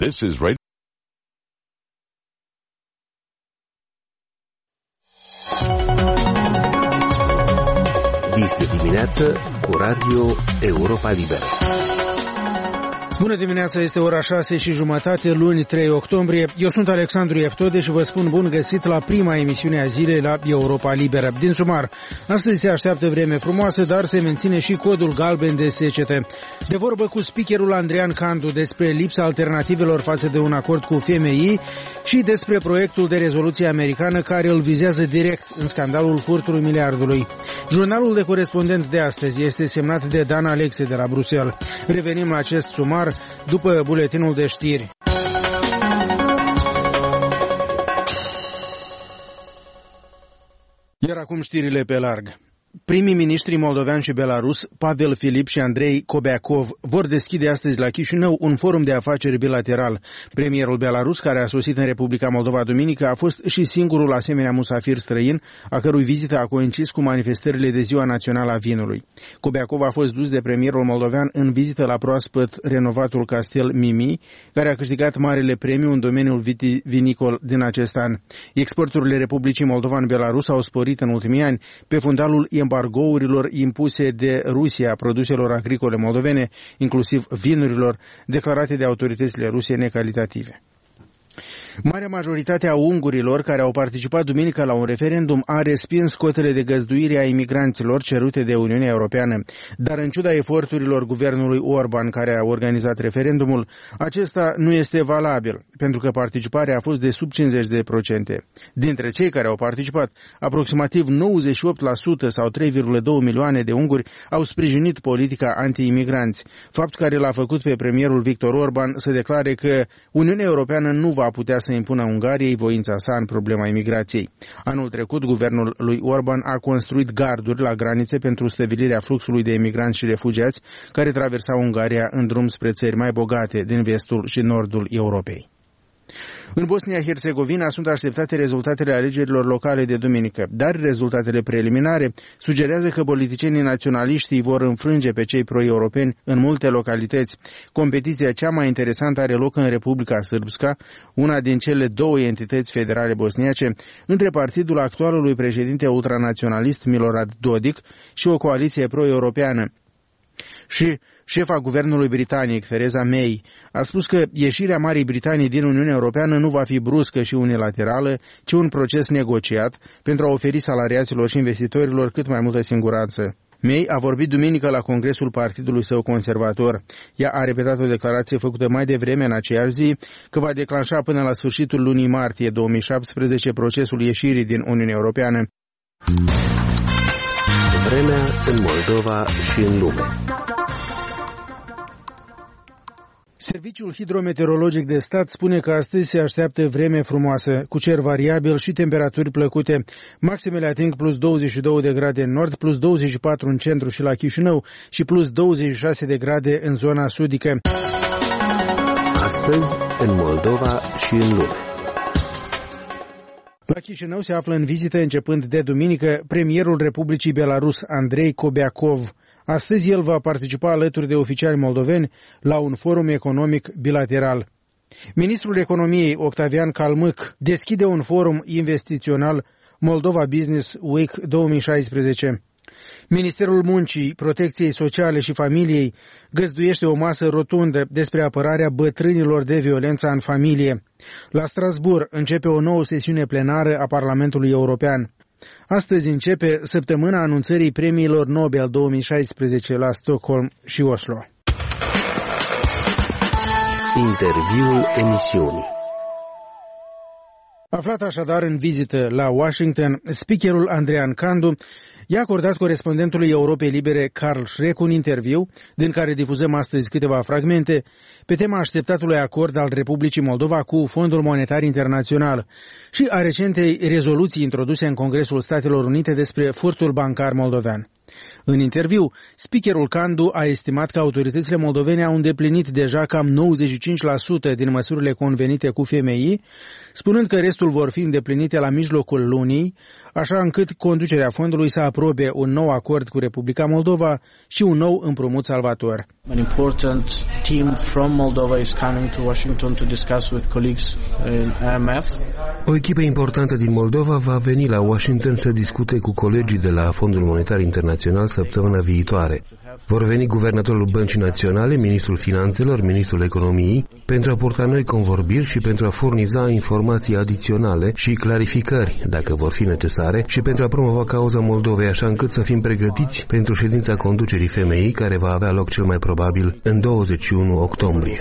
This is Radio. Este dimineață cu Radio Europa Liberă. Bună dimineața, este ora 6:30, luni 3 octombrie. Eu sunt Alexandru Eftode și vă spun bun găsit la prima emisiune a zilei la Europa Liberă. Din sumar, astăzi se așteaptă vreme frumoasă, dar se menține și codul galben de secetă. De vorbă cu speakerul Andrean Candu despre lipsa alternativelor față de un acord cu FMI și despre proiectul de rezoluție americană care îl vizează direct în scandalul furtului miliardului. Jurnalul de corespondent de astăzi este semnat de Dan Alexe de la Bruxelles. Revenim la acest sumar după buletinul de știri. Iar acum știrile pe larg. Primii miniștri moldovean și belarus, Pavel Filip și Andrei Kobiakov, vor deschide astăzi la Chișinău un forum de afaceri bilateral. Premierul belarus, care a sosit în Republica Moldova duminică, a fost și singurul asemenea musafir străin, a cărui vizită a coincis cu manifestările de Ziua Națională a Vinului. Kobiakov a fost dus de premierul moldovean în vizită la proaspăt renovatul castel Mimi, care a câștigat marele premiu în domeniul vitivinicol din acest an. Exporturile Republicii Moldova în Belarus au sporit în ultimii ani pe fundalul embargourilor impuse de Rusia produselor agricole moldovene, inclusiv vinurilor, declarate de autoritățile ruse necalitative. Marea majoritate a ungurilor care au participat duminică la un referendum a respins cotele de găzduire a imigranților cerute de Uniunea Europeană, dar în ciuda eforturilor guvernului Orban care a organizat referendumul, acesta nu este valabil, pentru că participarea a fost de sub 50%. Dintre cei care au participat, aproximativ 98% sau 3,2 milioane de unguri au sprijinit politica anti-imigranți, fapt care l-a făcut pe premierul Victor Orban să declare că Uniunea Europeană nu va putea să impună Ungariei voința sa în problema imigrației. Anul trecut, guvernul lui Orban a construit garduri la granițe pentru stabilirea fluxului de emigranți și refugiați care traversau Ungaria în drum spre țări mai bogate din vestul și nordul Europei. În Bosnia-Herzegovina sunt așteptate rezultatele alegerilor locale de duminică, dar rezultatele preliminare sugerează că politicienii naționaliști vor înfrânge pe cei pro-europeni în multe localități. Competiția cea mai interesantă are loc în Republica Sârbska, una din cele două entități federale bosniace, între partidul actualului președinte ultranaționalist Milorad Dodik și o coaliție pro-europeană. Și șefa guvernului britanic, Theresa May, a spus că ieșirea Marii Britanii din Uniunea Europeană nu va fi bruscă și unilaterală, ci un proces negociat pentru a oferi salariaților și investitorilor cât mai multă siguranță. May a vorbit duminică la congresul partidului său conservator. Ea a repetat o declarație făcută mai devreme în aceeași zi că va declanșa până la sfârșitul lunii martie 2017 procesul ieșirii din Uniunea Europeană. Vremea în Moldova și în lume. Serviciul hidrometeorologic de stat spune că astăzi se așteaptă vreme frumoasă, cu cer variabil și temperaturi plăcute. Maximele ating plus 22 de grade în nord, plus 24 în centru și la Chișinău și plus 26 de grade în zona sudică. Astăzi, în Moldova și în lume. La Chișinău se află în vizită, începând de duminică, premierul Republicii Belarus, Andrei Kobiakov. Astăzi el va participa alături de oficiali moldoveni la un forum economic bilateral. Ministrul Economiei, Octavian Calmâc, deschide un forum investițional Moldova Business Week 2016. Ministerul Muncii, Protecției Sociale și Familiei găzduiește o masă rotundă despre apărarea bătrânilor de violența în familie. La Strasbourg începe o nouă sesiune plenară a Parlamentului European. Astăzi începe săptămâna anunțării premiilor Nobel 2016 la Stockholm și Oslo. Interviul emisiunii. Aflat așadar în vizită la Washington, speakerul Andrean Candu i-a acordat corespondentului Europei Libere Carl Schreck un interviu, din care difuzăm astăzi câteva fragmente, pe tema așteptatului acord al Republicii Moldova cu Fondul Monetar Internațional și a recentei rezoluții introduse în Congresul Statelor Unite despre furtul bancar moldovean. În interviu, speakerul Candu a estimat că autoritățile moldovene au îndeplinit deja cam 95% din măsurile convenite cu FMI, spunând că restul vor fi îndeplinite la mijlocul lunii, așa încât conducerea fondului să aprobe un nou acord cu Republica Moldova și un nou împrumut salvator. An important team from Moldova is coming to Washington to discuss with colleagues in IMF. O echipă importantă din Moldova va veni la Washington să discute cu colegii de la Fondul Monetar Internațional săptămâna viitoare. Vor veni guvernatorul Băncii Naționale, ministrul Finanțelor, ministrul Economiei, pentru a purta noi convorbiri și pentru a furniza informații adiționale și clarificări, dacă vor fi necesare, și pentru a promova cauza Moldovei, așa încât să fim pregătiți pentru ședința conducerii FMI, care va avea loc cel mai probabil în 21 octombrie.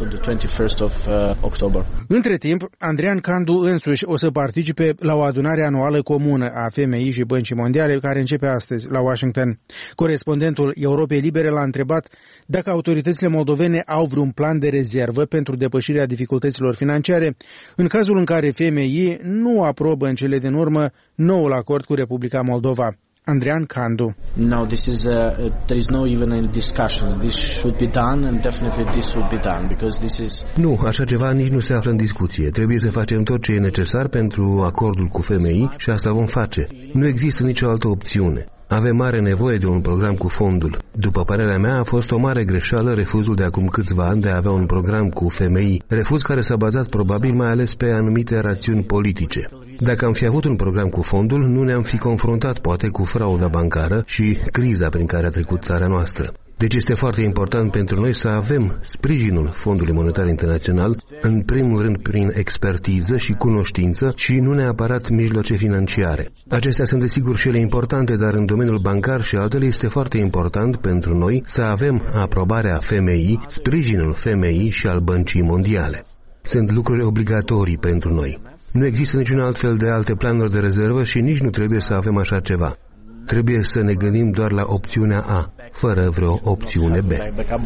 Între timp, Andrian Candu însuși o să participe la o adunare anuală comună a FMI și Băncii Mondiale, care începe astăzi la Washington. Corespondentul Europei Libere l-a întrebat dacă autoritățile moldovene au vreun plan de rezervă pentru depășirea dificultăților financiare în cazul în care FMI nu aprobă în cele din urmă noul acord cu Republica Moldova. Andrian Candu. No, there is no even any discussions. This should be done and definitely this will be done because this is. Nu, așa ceva nici nu se află în discuție. Trebuie să facem tot ce e necesar pentru acordul cu FMI și asta vom face. Nu există nicio altă opțiune. Avem mare nevoie de un program cu fondul. După părerea mea, a fost o mare greșeală refuzul de acum câțiva ani de a avea un program cu FMI, refuz care s-a bazat probabil mai ales pe anumite rațiuni politice. Dacă am fi avut un program cu fondul, nu ne-am fi confruntat poate cu frauda bancară și criza prin care a trecut țara noastră. Deci este foarte important pentru noi să avem sprijinul Fondului Monetar Internațional, în primul rând prin expertiză și cunoștință și nu neapărat mijloace financiare. Acestea sunt desigur și ele importante, dar în domeniul bancar și altele este foarte important pentru noi să avem aprobarea FMI, sprijinul FMI și al Băncii Mondiale. Sunt lucruri obligatorii pentru noi. Nu există niciun alt fel de alte planuri de rezervă și nici nu trebuie să avem așa ceva. Trebuie să ne gândim doar la opțiunea A, fără vreo opțiune B.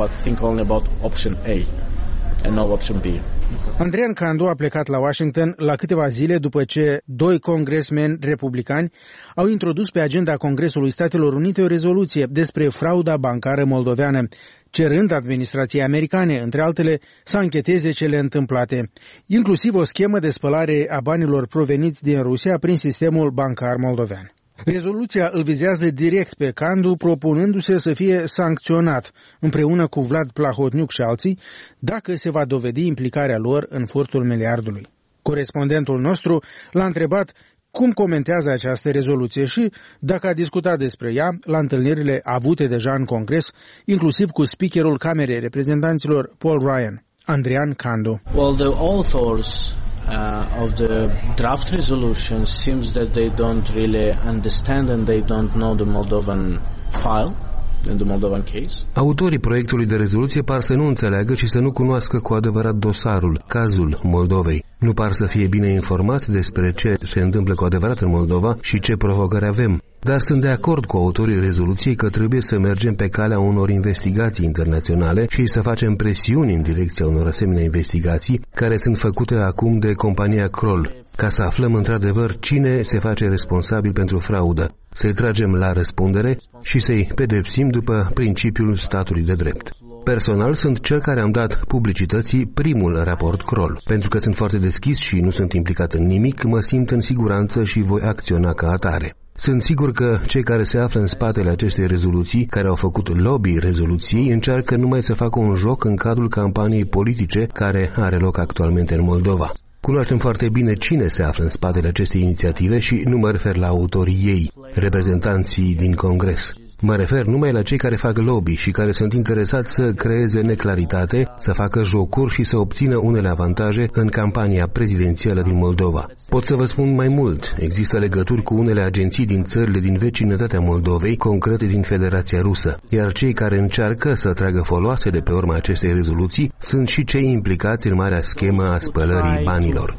Andrian Candu a plecat la Washington la câteva zile după ce doi congresmeni republicani au introdus pe agenda Congresului Statelor Unite o rezoluție despre frauda bancară moldoveană, cerând administrației americane, între altele, să ancheteze cele întâmplate, inclusiv o schemă de spălare a banilor proveniți din Rusia prin sistemul bancar moldovean. Rezoluția îl vizează direct pe Candu, propunându-se să fie sancționat împreună cu Vlad Plahotniuc și alții, dacă se va dovedi implicarea lor în furtul miliardului. Corespondentul nostru l-a întrebat cum comentează această rezoluție și dacă a discutat despre ea la întâlnirile avute deja în Congres, inclusiv cu speakerul Camerei Reprezentanților Paul Ryan. Andrian Candu. Well, the authors of the draft resolution seems that they don't really understand and they don't know the Moldovan file. Autorii proiectului de rezoluție par să nu înțeleagă și să nu cunoască cu adevărat dosarul, cazul Moldovei. Nu par să fie bine informați despre ce se întâmplă cu adevărat în Moldova și ce provocări avem. Dar sunt de acord cu autorii rezoluției că trebuie să mergem pe calea unor investigații internaționale și să facem presiuni în direcția unor asemenea investigații care sunt făcute acum de compania Kroll, ca să aflăm într-adevăr cine se face responsabil pentru fraudă, să-i tragem la răspundere și să-i pedepsim după principiul statului de drept. Personal sunt cel care am dat publicității primul raport Kroll. Pentru că sunt foarte deschis și nu sunt implicat în nimic, mă simt în siguranță și voi acționa ca atare. Sunt sigur că cei care se află în spatele acestei rezoluții, care au făcut lobby rezoluției, încearcă numai să facă un joc în cadrul campaniei politice care are loc actualmente în Moldova. Cunoaștem foarte bine cine se află în spatele acestei inițiative și nu mă refer la autorii ei, reprezentanții din Congres. Mă refer numai la cei care fac lobby și care sunt interesați să creeze neclaritate, să facă jocuri și să obțină unele avantaje în campania prezidențială din Moldova. Pot să vă spun mai mult. Există legături cu unele agenții din țările din vecinătatea Moldovei, concrete din Federația Rusă, iar cei care încearcă să tragă foloase de pe urma acestei rezoluții sunt și cei implicați în marea schemă a spălării banilor.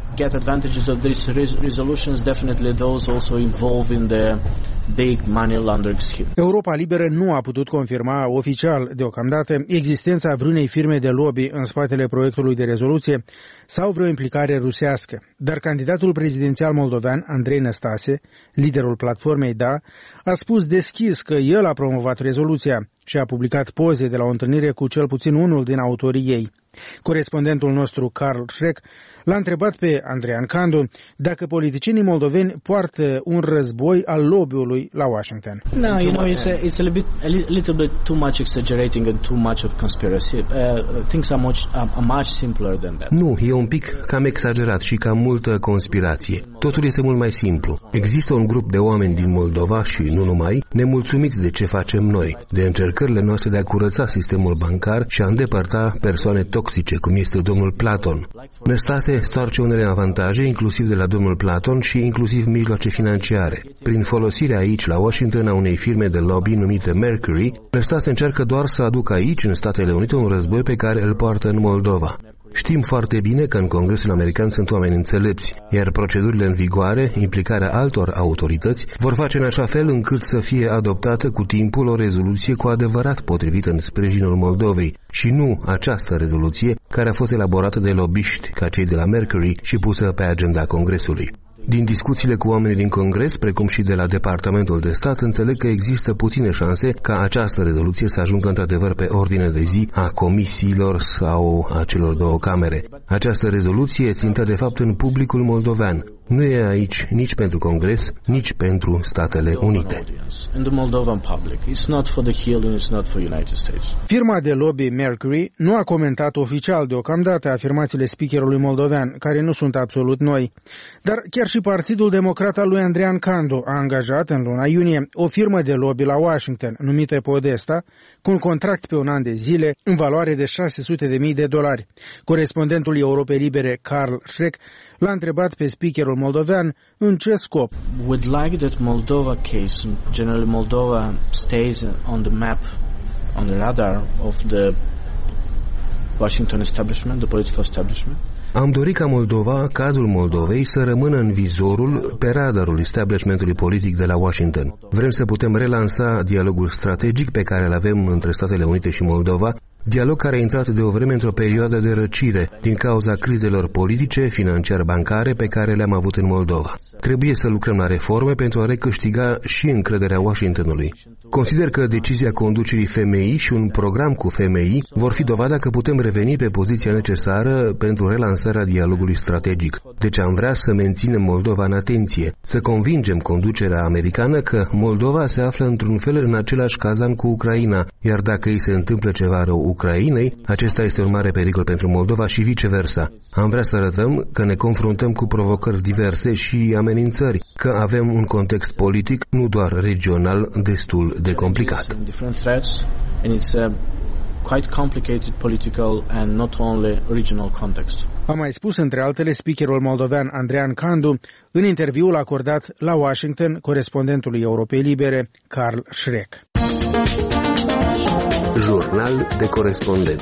Europa Liberă nu a putut confirma oficial deocamdată existența vreunei firme de lobby în spatele proiectului de rezoluție sau vreo implicare rusească, dar candidatul prezidențial moldovean Andrei Năstase, liderul platformei DA, a spus deschis că el a promovat rezoluția și a publicat poze de la o întâlnire cu cel puțin unul din autorii ei. Corespondentul nostru, Carl Schreck, l-a întrebat pe Andrean Candu dacă politicienii moldoveni poartă un război al lobby-ului la Washington. No, it's a little bit too much exaggerating and too much of conspiracy. Things are much simpler than that. Nu, e un pic cam exagerat și cam multă conspirație. Totul este mult mai simplu. Există un grup de oameni din Moldova și nu numai, nemulțumiți de ce facem noi, de încercările noastre de a curăța sistemul bancar și a îndepărta persoane toxice, cum este domnul Platon. Năstase stoarce unele avantaje, inclusiv de la domnul Platon și inclusiv mijloace financiare. Prin folosirea aici, la Washington, a unei firme de lobby numite Mercury, Năstase încearcă doar să aducă aici, în Statele Unite, un război pe care îl poartă în Moldova. Știm foarte bine că în Congresul American sunt oameni înțelepți, iar procedurile în vigoare, implicarea altor autorități, vor face în așa fel încât să fie adoptată cu timpul o rezoluție cu adevărat potrivită în sprijinul Moldovei și nu această rezoluție care a fost elaborată de lobiști ca cei de la Mercury și pusă pe agenda Congresului. Din discuțiile cu oamenii din Congres, precum și de la Departamentul de Stat, înțeleg că există puține șanse ca această rezoluție să ajungă într-adevăr pe ordine de zi a comisiilor sau a celor două camere. Această rezoluție țintă de fapt în publicul moldovean. Nu e aici nici pentru Congres, nici pentru Statele Unite. Firma de lobby Mercury nu a comentat oficial deocamdată afirmațiile speakerului moldovean, care nu sunt absolut noi. Dar chiar și Partidul Democrat al lui Andrean Candu a angajat în luna iunie o firmă de lobby la Washington, numită Podesta, cu un contract pe un an de zile în valoare de $600,000. Corespondentul Europei Libere, Carl Schreck, l-a întrebat pe speakerul moldovean în ce scop. We'd like that Moldova case, generally Moldova stays on the map, on the radar of the Washington establishment, the political establishment. Am dorit ca Moldova, cazul Moldovei, să rămână în vizorul, pe radarul establishmentului politic de la Washington. Vrem să putem relansa dialogul strategic pe care îl avem între Statele Unite și Moldova, dialog care a intrat de o vreme într-o perioadă de răcire din cauza crizelor politice, financiar-bancare pe care le-am avut în Moldova. Trebuie să lucrăm la reforme pentru a recâștiga și încrederea Washingtonului. Consider că decizia conducerii FMI și un program cu FMI vor fi dovada că putem reveni pe poziția necesară pentru relansarea dialogului strategic. Deci am vrea să menținem Moldova în atenție, să convingem conducerea americană că Moldova se află într-un fel în același cazan cu Ucraina, iar dacă îi se întâmplă ceva rău Ucrainei, acesta este un mare pericol pentru Moldova și viceversa. Am vrea să arătăm că ne confruntăm cu provocări diverse și amenințări, că avem un context politic, nu doar regional, destul de complicat. A mai spus între altele speakerul moldovean Andrean Candu în interviul acordat la Washington corespondentului Europei Libere, Carl Schreck. Jurnal de corespondent.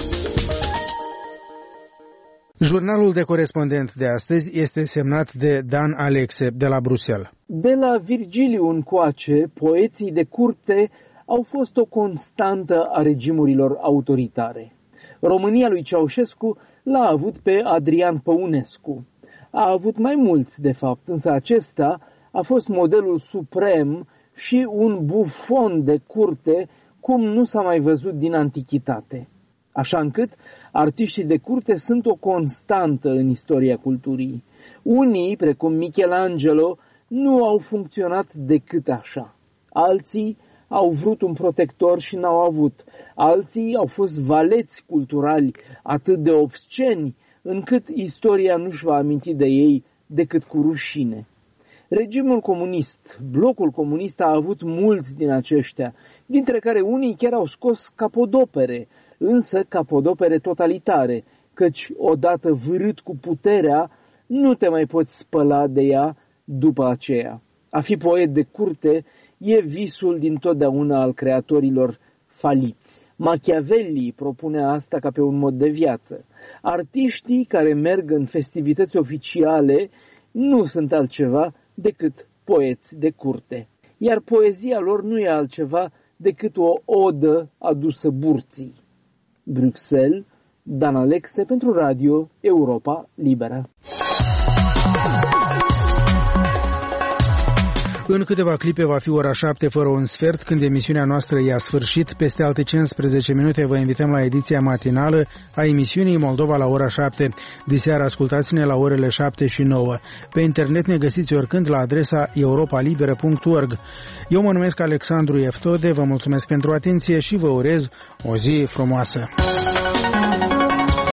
Jurnalul de corespondent de astăzi este semnat de Dan Alexe de la Bruxelles. De la Virgiliu încoace, poeții de curte au fost o constantă a regimurilor autoritare. România lui Ceaușescu l-a avut pe Adrian Păunescu. A avut mai mulți, de fapt, însă acesta a fost modelul suprem și un bufon de curte cum nu s-a mai văzut din antichitate. Așa încât artiștii de curte sunt o constantă în istoria culturii. Unii, precum Michelangelo, nu au funcționat decât așa. Alții au vrut un protector și n-au avut. Alții au fost valeți culturali atât de obsceni, încât istoria nu-și va aminti de ei decât cu rușine. Regimul comunist, blocul comunist a avut mulți din aceștia, dintre care unii chiar au scos capodopere, însă capodopere totalitare, căci odată vârât cu puterea, nu te mai poți spăla de ea după aceea. A fi poet de curte e visul dintotdeauna al creatorilor faliți. Machiavelli propune asta ca pe un mod de viață. Artiștii care merg în festivități oficiale nu sunt altceva decât poeți de curte, iar poezia lor nu e altceva decât o odă adusă burții. Bruxelles, Dan Alexe pentru Radio Europa Liberă. În câteva clipe va fi ora 7 fără un sfert, când emisiunea noastră i-a sfârșit. Peste alte 15 minute vă invităm la ediția matinală a emisiunii Moldova la ora 7. Diseară ascultați-ne la orele 7 și 9. Pe internet ne găsiți oricând la adresa europalibera.org. Eu mă numesc Alexandru Eftode, vă mulțumesc pentru atenție și vă urez o zi frumoasă.